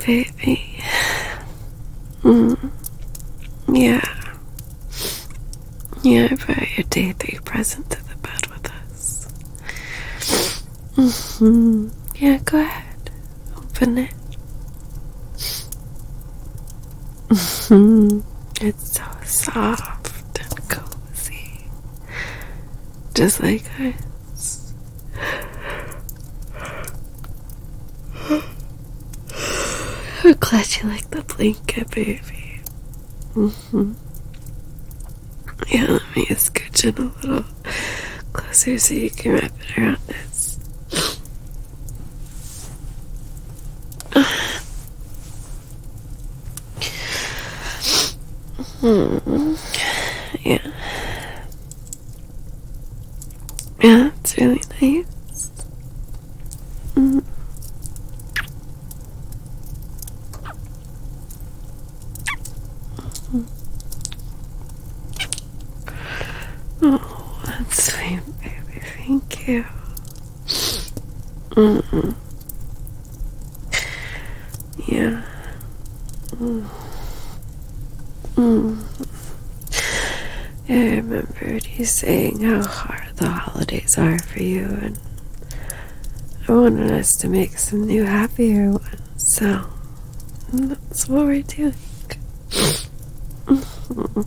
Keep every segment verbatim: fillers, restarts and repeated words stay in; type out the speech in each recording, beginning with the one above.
baby. Mm. Yeah. Yeah, I brought your day three present to the bed with us. Mm-hmm. Yeah, go ahead. Open it. Mm-hmm. It's so soft and cozy. Just like us. I'm glad you like the blanket, baby. Mm-hmm. Yeah, let me scooch in a little closer so you can wrap it around this. Hmm. Yeah. Yeah, it's really nice. Mm. Oh, that's sweet, baby. Thank you. Mm-mm. Yeah. Mm. Mm. Yeah, I remembered you saying how hard the holidays are for you, and I wanted us to make some new happier ones, so that's what we're doing. Mm-hmm.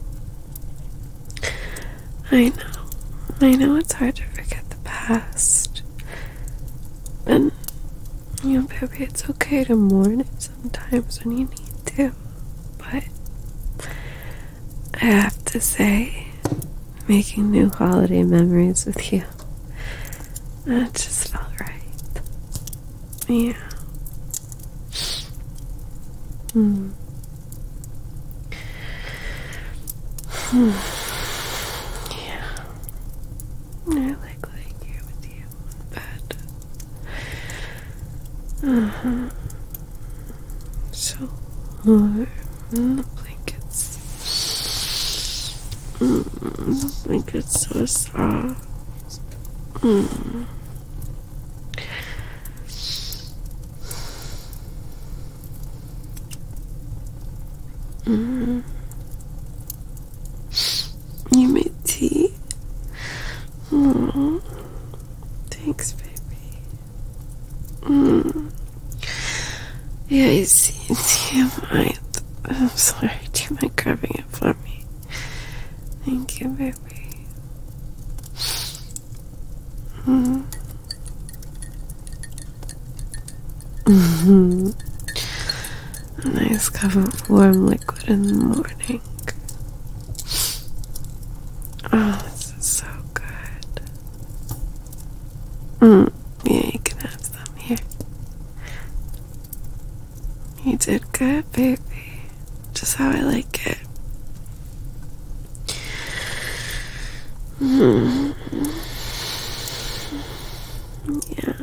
I know. I know it's hard to forget the past. And, you know, baby, it's okay to mourn it sometimes when you need to. But I have to say, making new holiday memories with you, that just felt right. Yeah. Hmm. Hmm. Yeah. I like laying here with you in bed. Uh-huh. So warm. And the blankets. Mm, the blankets so soft. Mm. Mm. You made tea? Aww. Thanks, baby. Mm. Yeah, I see. Do you mind? I'm sorry. Do you mind grabbing it for me? Thank you, baby. Mm. Mm-hmm. A nice cup of warm liquid in the morning. Oh, this is so good. Mm. Yeah, you can have some here. You did good, baby. Just how I like it. Mm. Yeah.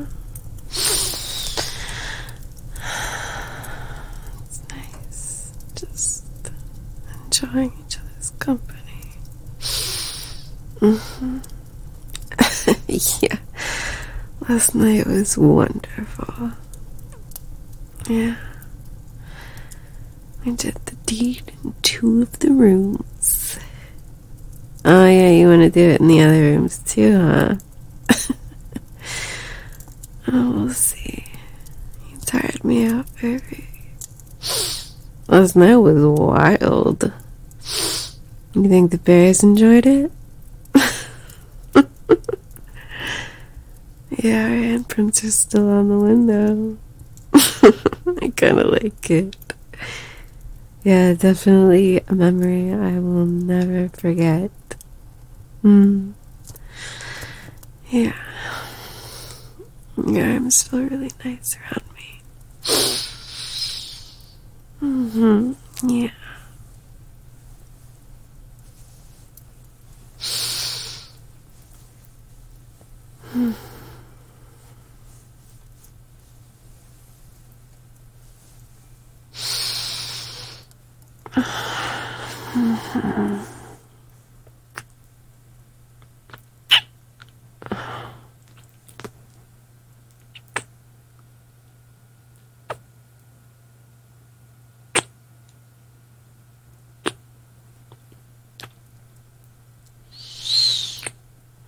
It's nice. Just enjoying each other's company. Mm-hmm. Yeah. Last night was wonderful. Yeah. We did the deed in two of the rooms. Oh yeah, you want to do it in the other rooms too, huh? Oh, we'll see. You tired me out, baby. Last night was wild. You think the bears enjoyed it? Yeah, our handprints are still on the window. I kind of like it. Yeah, definitely a memory I will never forget. Mm. Yeah. Your arms feel really nice around me. Mm-hmm. Yeah. Mm. Mm-hmm.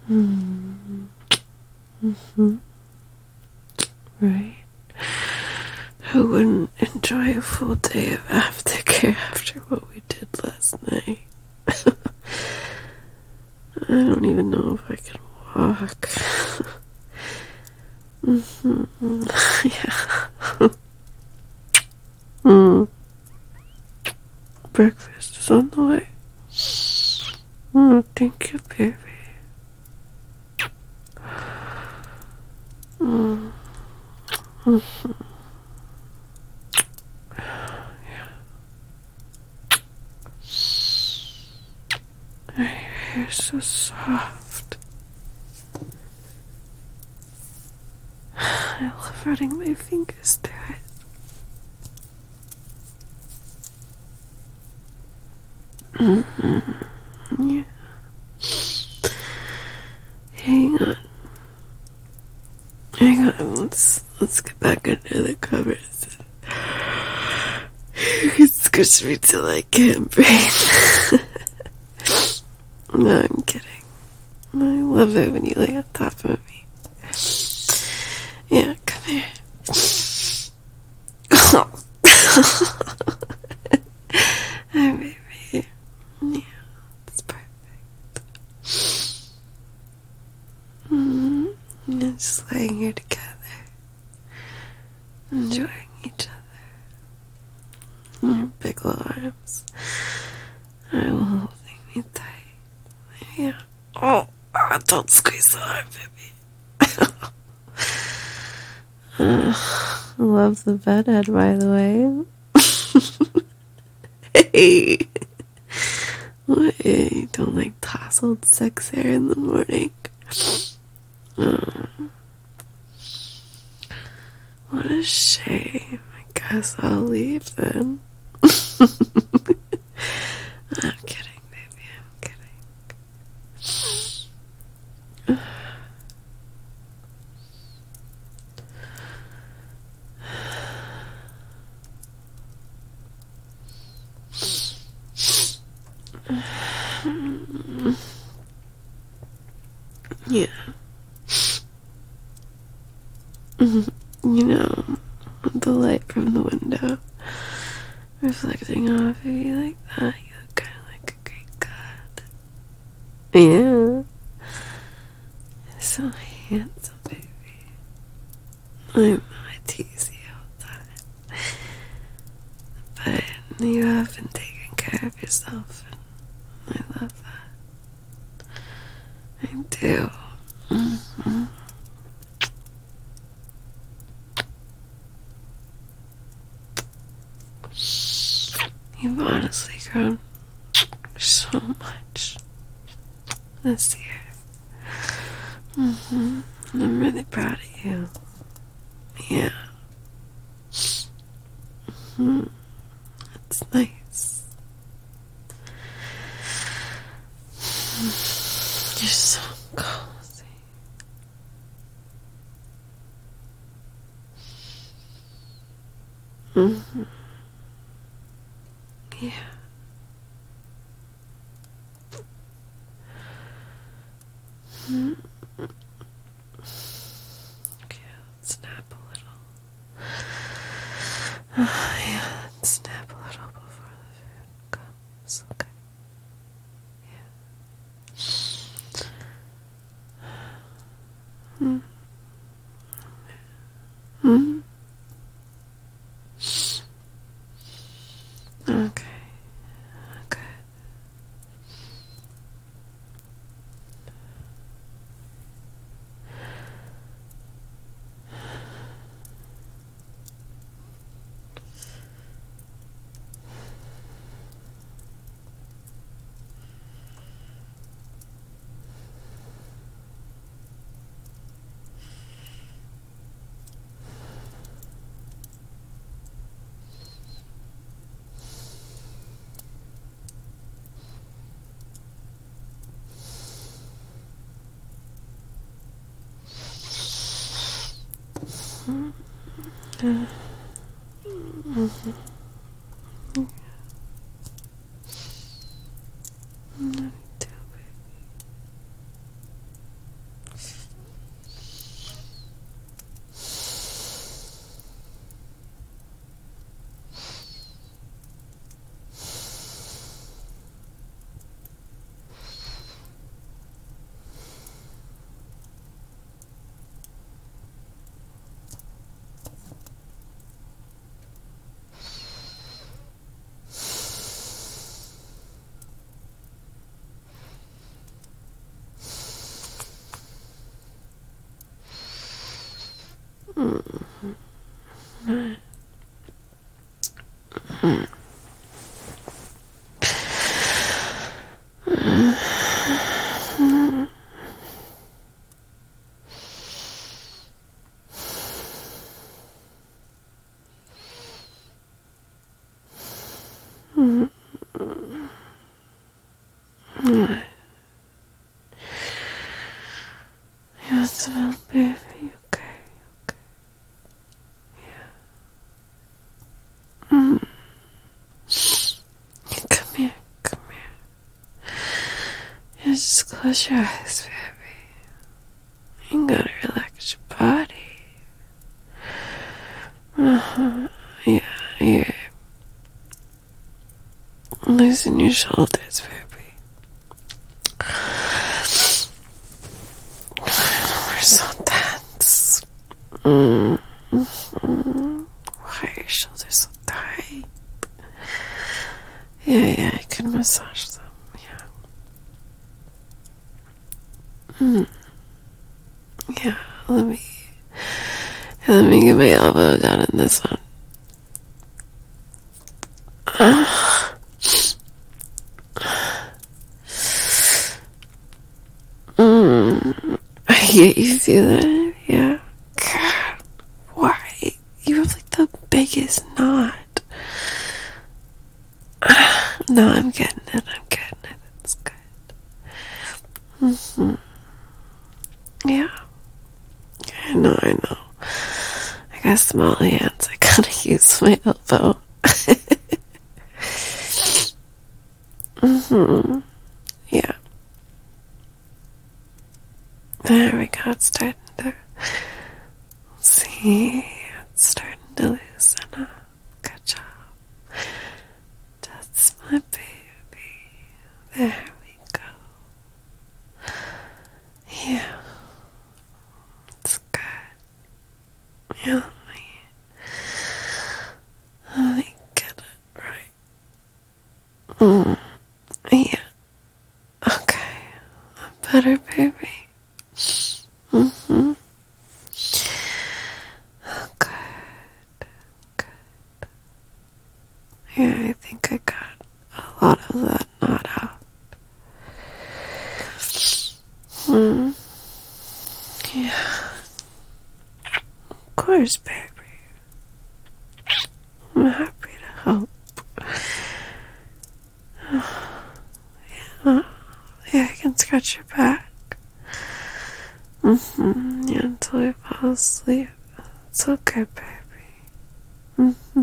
Mm. Mm-hmm. Right. Who wouldn't enjoy a full day of aftercare after what we did last night? I don't even know if I can walk. Mm-hmm. Yeah. Mm. Breakfast is on the way. Mm, thank you, baby. Mm. Mm-hmm. Your hair's so soft. I love running my fingers through it. Mm-hmm. Yeah. Hang on. Hang on. Let's let's get back under the covers. You can squish me till I can't breathe. No, I'm kidding. I love it when you lay on top of me. Yeah, come here. Hi, baby. Yeah, it's perfect. Mm-hmm. Yeah, just laying here together, enjoying each other. Your big little arms. I will holding me tight. Yeah. Oh, oh don't squeeze so hard, baby. uh, I love the bed head, by the way. Hey. What? You don't like tousled sex hair in the morning? Oh, what a shame. I guess I'll leave then. I'm kidding, baby. I'm kidding. Yeah. You know, the light from the window reflecting off of you like that, you look kind of like a Greek god. Yeah. You're so handsome, baby. I know I tease you all the time. But you have been taking care of yourself, and I love that. I do. Mm-hmm. You've honestly grown so much this year. Mm-hmm. I'm really proud of you. Yeah. Mm-hmm. It's nice. You're so cozy. Mm-hmm. Yeah. Mm-hmm. Okay, let's nap a little. Oh, yeah, let's nap a little before the food comes, okay? Yeah. Mm-hmm. Mm-hmm. Okay. Okay. Mm-hmm. Mm-hmm. Mm-hmm. Yes, well, baby, okay, okay. Yeah. Mm. Come here, come here. Yeah, just close your eyes, baby. You gotta relax your body. Uh-huh. Yeah, yeah. Loosen your shoulders, baby. We're so tense. Mm. Mm-hmm. Why are your shoulders so tight? Yeah, yeah, I can massage them. Yeah. Mm. Yeah, let me let me get my elbow down in this one. Mm. Yeah, you feel that? Yeah. God, why? You have like the biggest knot. No, I'm getting it. I'm getting it. It's good. Mm-hmm. Yeah. I know, I know. I got small hands. I gotta use my elbow. Mm-hmm. Yeah. There we go. It's starting to see. It's starting to loosen up. Good job. That's my baby. There we go. Yeah. It's good. Yeah, let me, let me get it right. Mm. Yeah. Okay. Better, baby. Mm-hmm. Good. Good. Yeah, I think I got a lot of that knot out. Hmm. Yeah. Of course, baby. I'm happy to help. Yeah, yeah, I can scratch your back. Mm-hmm. Yeah, until you fall asleep. It's okay, baby. Mm-hmm.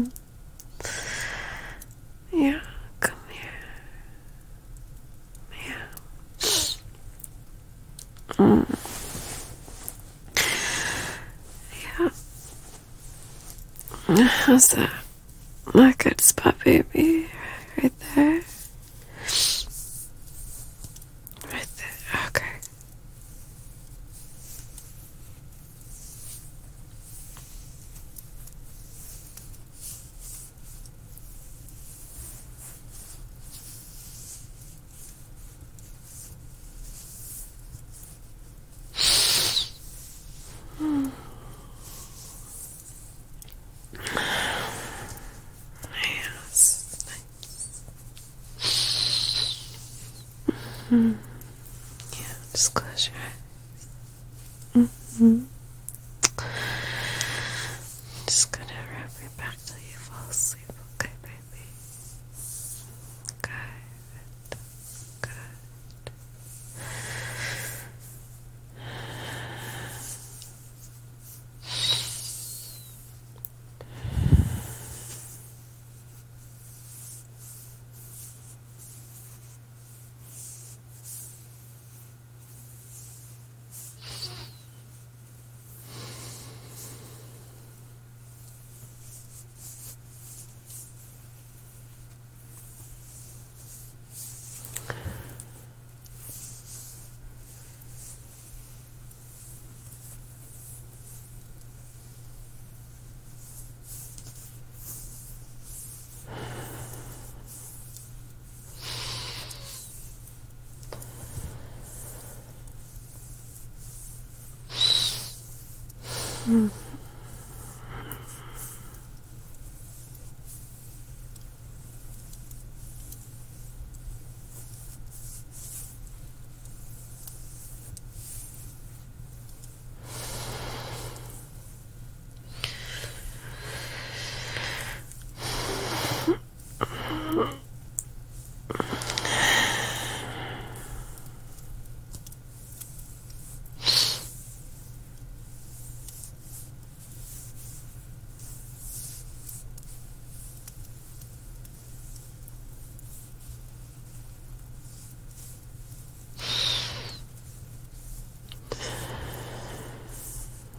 Yeah, come here. Yeah. Mm. Yeah. How's that? My good spot, baby. Right there. Right there. Okay. Mm. Yeah, just close your eyes. Mm-hmm. Just gonna wrap your back till you fall asleep, okay, baby? Good. Good. Mm.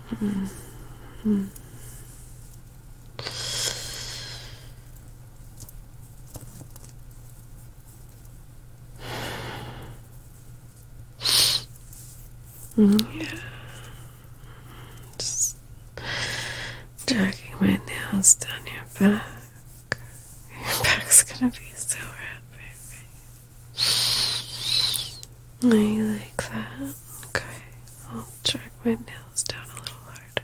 Mm-hmm. Yeah. Just dragging my nails down your back. Your back's gonna be so red, baby. Are you like that? Okay. I'll drag my nails down a little harder.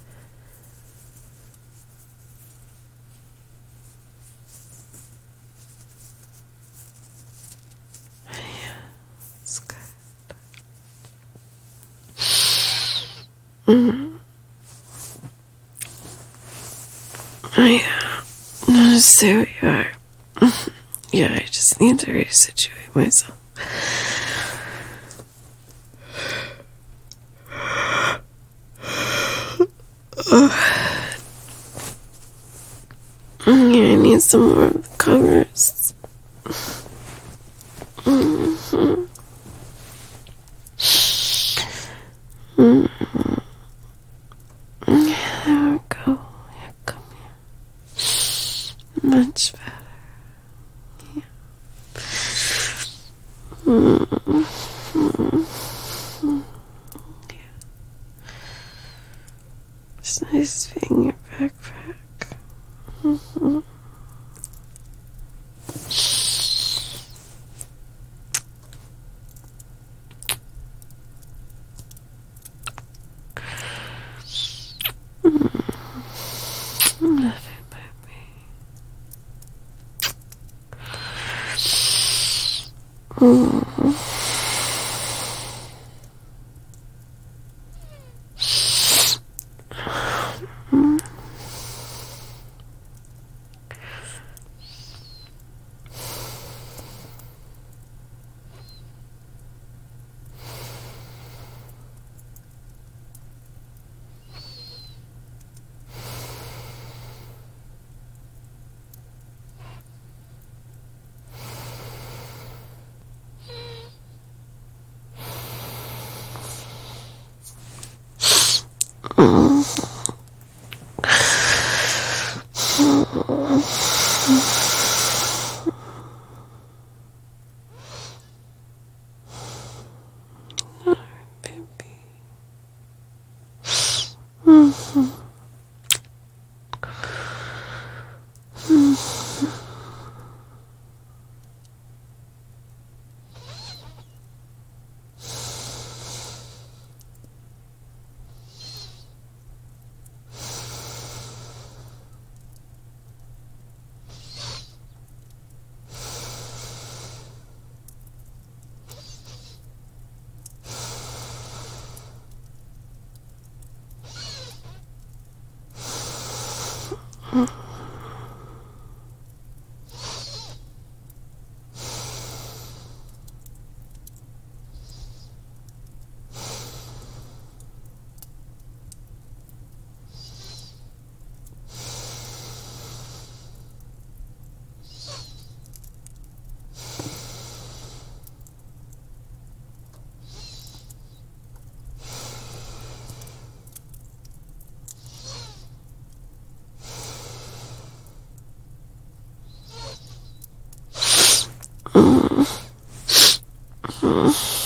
Yeah, that's good. Mm-hmm. Oh, yeah. I'll just stay where you are. Yeah, I just need to resituate myself. Yeah, I need some more of the covers. Mm-hmm. Mm-hmm. Yeah, there we go. Yeah, come here. Much better. Yeah. Mm-hmm. Yeah. It's nice being your backpack. Mm-hmm. Love it, baby. Mm-hmm. Mm-hmm. Mm-hmm.